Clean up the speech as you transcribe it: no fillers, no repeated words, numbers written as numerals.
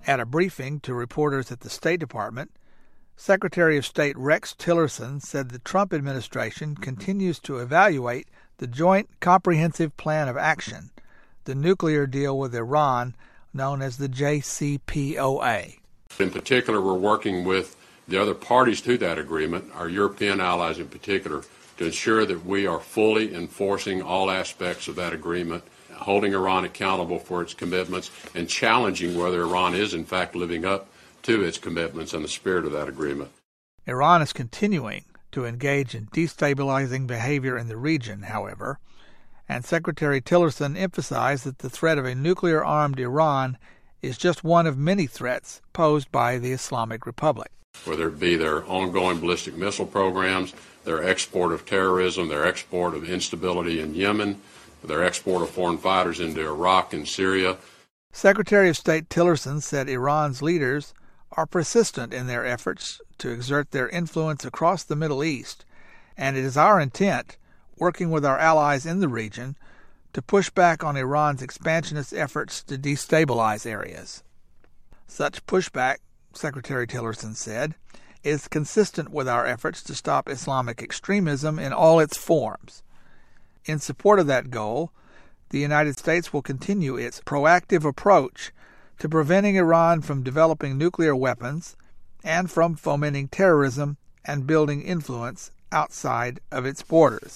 At a briefing to reporters at the State Department, Secretary of State Rex Tillerson said the Trump administration continues to evaluate the Joint Comprehensive Plan of Action, the nuclear deal with Iran known as the JCPOA. In particular, we're working with the other parties to that agreement, our European allies in particular, to ensure that we are fully enforcing all aspects of that agreement, holding Iran accountable for its commitments, and challenging whether Iran is in fact living up to its commitments and the spirit of that agreement. Iran is continuing to engage in destabilizing behavior in the region, however, and Secretary Tillerson emphasized that the threat of a nuclear-armed Iran is just one of many threats posed by the Islamic Republic. Whether it be their ongoing ballistic missile programs, their export of terrorism, their export of instability in Yemen, their export of foreign fighters into Iraq and Syria. Secretary of State Tillerson said Iran's leaders are persistent in their efforts to exert their influence across the Middle East, and it is our intent, working with our allies in the region, to push back on Iran's expansionist efforts to destabilize areas. Such pushback, Secretary Tillerson said, is consistent with our efforts to stop Islamic extremism in all its forms. In support of that goal, the United States will continue its proactive approach to preventing Iran from developing nuclear weapons and from fomenting terrorism and building influence outside of its borders.